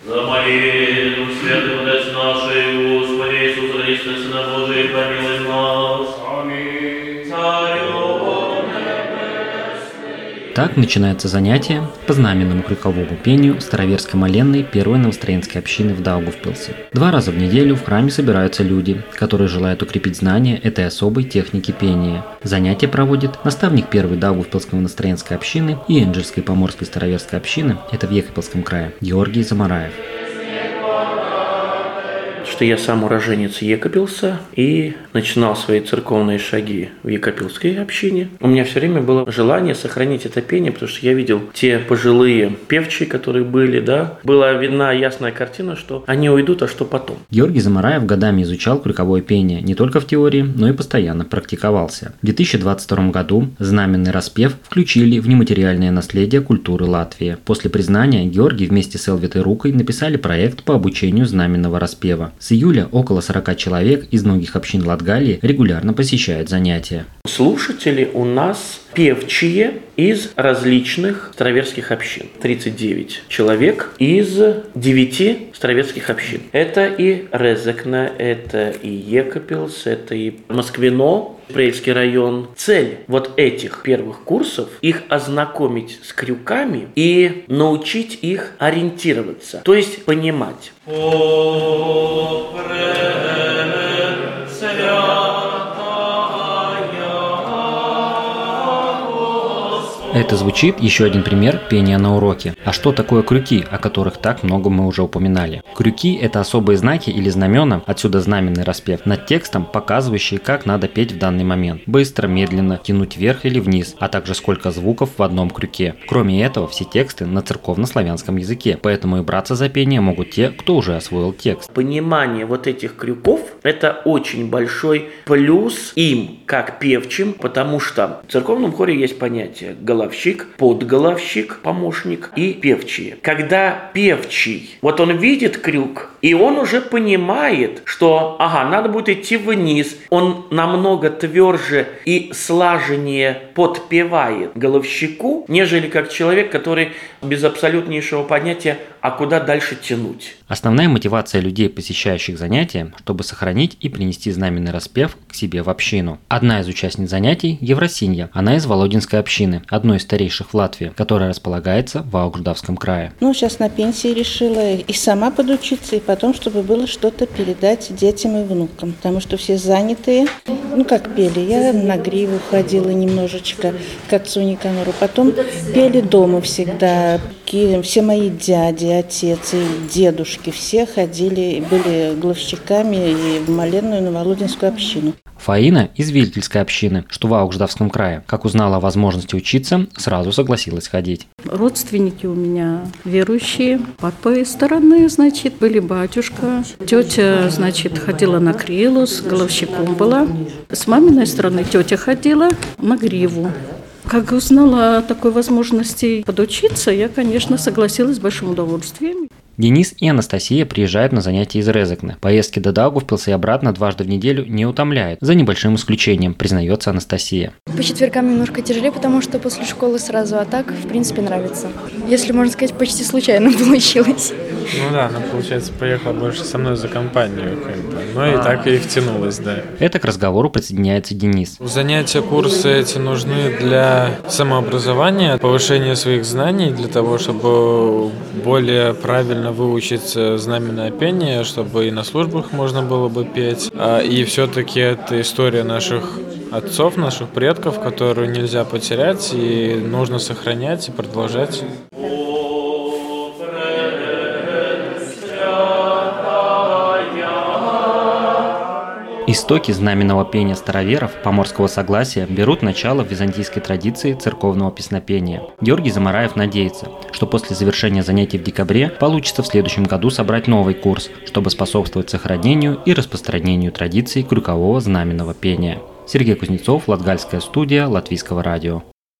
За молитву святых Отец нашей, Господи Иисус Христе, Сына Божий, помилуй нас. Аминь. Царю небесный. Так начинается занятие по знаменному крюковому пению Староверской моленной Первой Новостроенской общины в Даугавпилсе. 2 раза в неделю в храме собираются люди, которые желают укрепить знания этой особой техники пения. Занятие проводит наставник Первой Даугавпилской Новостроенской общины и Энджельской Поморской Староверской общины, это в Екапельском крае, Георгий Замараев. Что я сам уроженец Екапельса и начинал свои церковные шаги в Екапельской общине. У меня все время было желание сохранить это пение, потому что я видел те пожилые певчие, которые были, да. Была видна ясная картина, что они уйдут, а что потом. Георгий Замараев годами изучал крюковое пение не только в теории, но и постоянно практиковался. В 2022 году знаменный распев включили в нематериальное наследие культуры Латвии. После признания Георгий вместе с Элвитой Рукой написали проект по обучению знаменного распева. С июля около 40 человек из многих общин Латгалии регулярно посещают занятия. Слушатели у нас певчие из различных староверских общин. 39 человек из 9 староверских общин. Это и Резекне, это и Екапельс, это и Москвино, Прельский район. Цель вот этих первых курсов – их ознакомить с крюками и научить их ориентироваться, то есть понимать. Это звучит еще один пример пения на уроке. А что такое крюки, о которых так много мы уже упоминали? Крюки – это особые знаки или знамена, отсюда знаменный распев, над текстом, показывающие, как надо петь в данный момент. Быстро, медленно, тянуть вверх или вниз, а также сколько звуков в одном крюке. Кроме этого, все тексты на церковно-славянском языке, поэтому и браться за пение могут те, кто уже освоил текст. Понимание вот этих крюков – это очень большой плюс им, как певчим, потому что в церковном хоре есть понятие головщик, подголовщик, помощник и певчие. Когда певчий, вот он видит крюк, и он уже понимает, что, надо будет идти вниз, он намного тверже и слаженнее подпевает головщику, нежели как человек, который без абсолютнейшего понятия, а куда дальше тянуть. Основная мотивация людей, посещающих занятия, чтобы сохранить и принести знаменный распев к себе в общину. Одна из участниц занятий – Евросинья. Она из Володинской общины, одной из старейших в Латвии, которая располагается в Аугавпилском крае. Сейчас на пенсии решила и сама подучиться, и потом, чтобы было что-то передать детям и внукам. Потому что все занятые. Как пели. Я на гриву ходила немножечко к отцу Никанору. Потом пели дома всегда. Все мои дяди, отец и дедушки все ходили, были главщиками и в моленную на Володинскую общину. Фаина из Вильтельской общины, что в Аугавпилском крае. Как узнала о возможности учиться, сразу согласилась ходить. Родственники у меня верующие. Папы стороны, были батюшка. Тетя, ходила на крилус, головщиком была. С маминой стороны тетя ходила на гриву. Как узнала о такой возможности подучиться, я, конечно, согласилась с большим удовольствием. Денис и Анастасия приезжают на занятия из Резекне. Поездки до Даугавпилса и обратно 2 раза в неделю не утомляют, за небольшим исключением, признается Анастасия. По четвергам немножко тяжелее, потому что после школы сразу, а так, в принципе, нравится. Если можно сказать, почти случайно получилось. Она, получается, поехала больше со мной за компанию, и так и втянулась, да. Это к разговору присоединяется Денис. Занятия, курсы эти нужны для самообразования, повышения своих знаний, для того, чтобы более правильно выучить знаменное пение, чтобы и на службах можно было бы петь. И все-таки это история наших отцов, наших предков, которую нельзя потерять, и нужно сохранять и продолжать. Истоки знаменного пения староверов поморского согласия берут начало в византийской традиции церковного песнопения. Георгий Замараев надеется, что после завершения занятий в декабре получится в следующем году собрать новый курс, чтобы способствовать сохранению и распространению традиций крюкового знаменного пения. Сергей Кузнецов, Латгальская студия Латвийского радио.